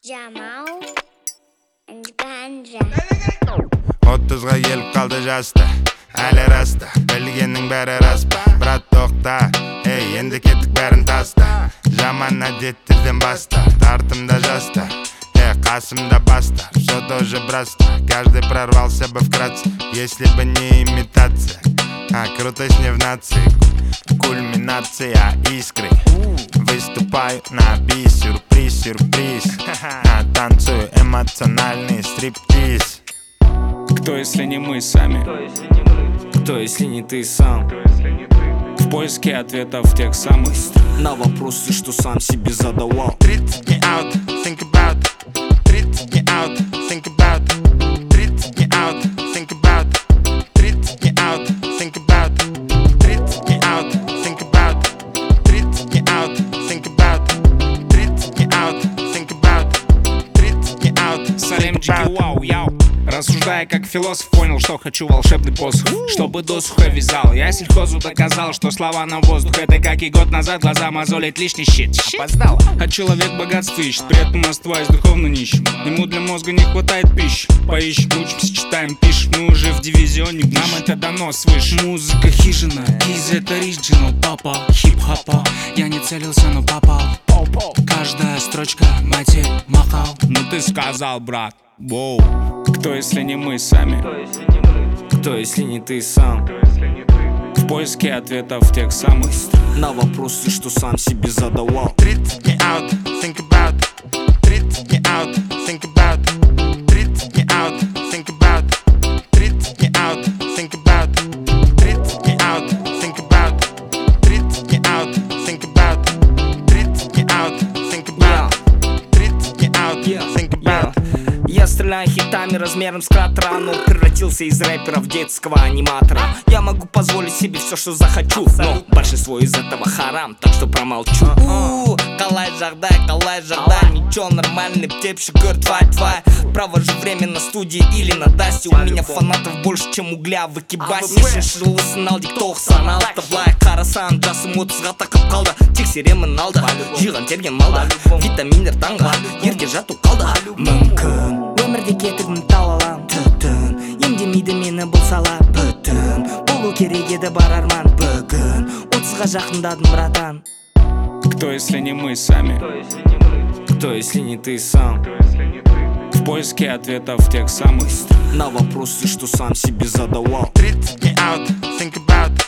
Jamal and Ganja. 30'ga kelib qoldi jasta, hali rasta, bilganning bari raspa. Brat to'xta, ey endi ketdik barin tasta. Jamanna jettirdim basta, tartimda jasta, qasimda basta. Все тоже браста, каждый прорвался бы вкратце, если бы не имитация. Крутость не в нации, кульминация искры. Выступаю на бис, сюрприз, сюрприз. Танцую эмоциональный стриптиз. Кто, если не мы сами? Кто, если не ты сам? В поиске ответов тех самых на вопросы, что сам себе задавал. 30 дней out, think about. 30 дней out, think about. 30 дней out, think about. 30 дней out, think about. 30 дней out, think about. 30 дней out, think about. 30 дней out, think about. 30 дней out, Салем Джики Вау, яу. Рассуждая как философ, понял, что хочу волшебный посох, чтобы досуха вязал. Я сельхозу доказал, что слова на воздух. Это как и год назад глаза мозолит лишний щит. Опоздал. А человек богатство ищет, при этом оставаясь духовно нищим. Ему для мозга не хватает пищи. Поищем, учимся, читаем, пишем. Мы уже в дивизионе, нам это дано свыше. Музыка хижина, из это оригинал. Папа, хип-хопа, я не целился, но попал. Каждая строчка матерь махал. Ну ты сказал, брат, воу. Кто, если не мы сами? Кто, если не ты сам? В поиске ответов тех самых на вопросы, что сам себе задавал. 30 дней out, think about. 30 дней out, think about. 30 дней out, think about. 30 дней out, think about. 30 дней out, think about. 30 дней out, think about. 30 дней out, think about. 30 дней out, think about. Я стреляю хитами размером с кратера, но превратился из рэпера в детского аниматора. Я могу позволить себе все, что захочу, но большинство из этого харам, так что промолчу. Қалай жағдай, ничего, нормальный птеп, шүкір, твай. Провожу время на студии или на дасте. У меня фанатов больше, чем угля в экибасе. Бесінші жылы сынал, диктоқ саналды. Былай қарасам, жасым 30-ға тақып қалды. Тексеремін алды, жиған терген малды. Витаминдер таңға, ерте жату қалды. Мүмкін өмірде кетігім талалам, түтін емдемейді мені бұл сала, бүтін болу керек еді бар арман. Бүгін 30-ға жақындадым, братан. Кто, если не мы сами? Кто, если не ты сам? В поиске ответов тех самых на вопросы, что сам себе задавал. 30 дней out, think about.